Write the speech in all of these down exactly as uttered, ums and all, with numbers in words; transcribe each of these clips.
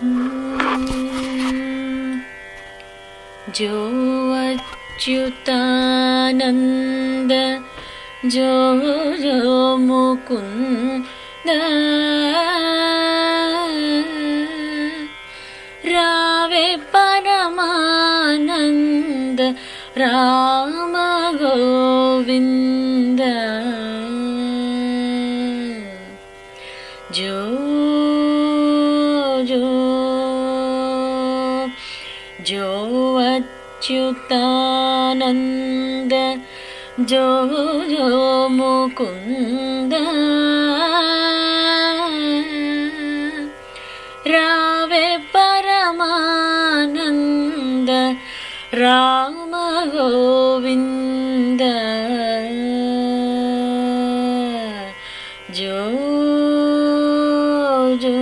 जो अच्युतानंद जो जो मुकुंद रावे परमानंद राम गोविंद जो जो जो अच्युतानंद जो जो मुकुंद रावे परमानंद राम गोविंद जो जो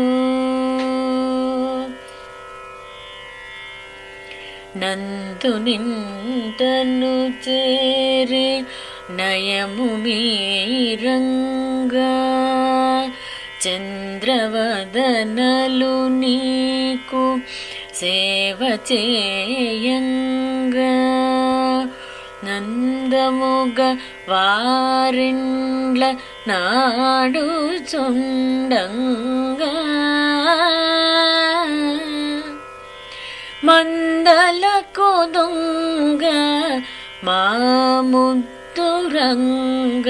నందునింటను చేరి నయము మీరంగా చంద్రవదనలు నీకు సేవ చేయంగా నందముగ వారిండ్ల నాడు చుండంగా మందలకు దొంగ మా ముద్దురంగ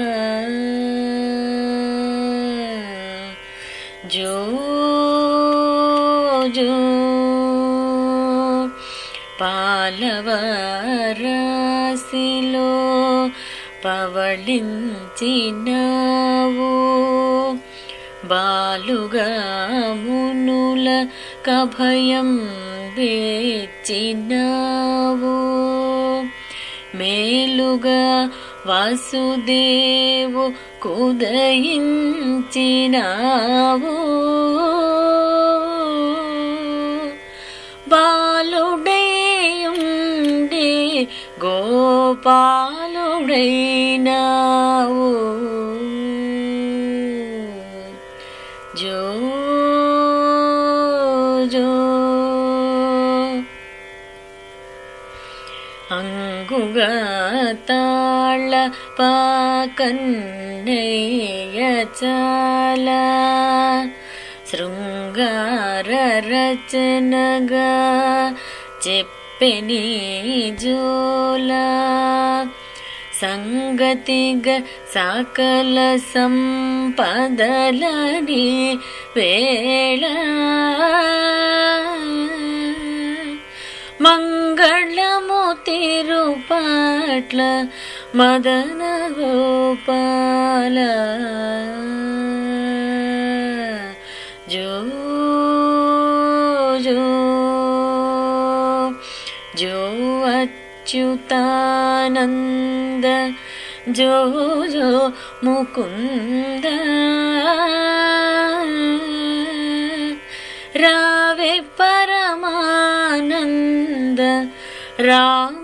జో జో పాలవరాశిలో పవళించినావు బాలుగా మునుల కభయం వేచినావు మేలుగా వాసుదేవు కుదయించినావు బాలుడైయుండి గోపాలుడైనావు జో జో అంగుగా తాళ పాకన్నయ్య చాల శృంగార రచనగా చెప్పెని జోల సంగతిగా సకల సంపదలని వేళ మంగళము తిరుపాట్ల మదన గోపాల జో జో జో అచ్యుతానంద జో జో ముకుంద రావే పరమానంద రామ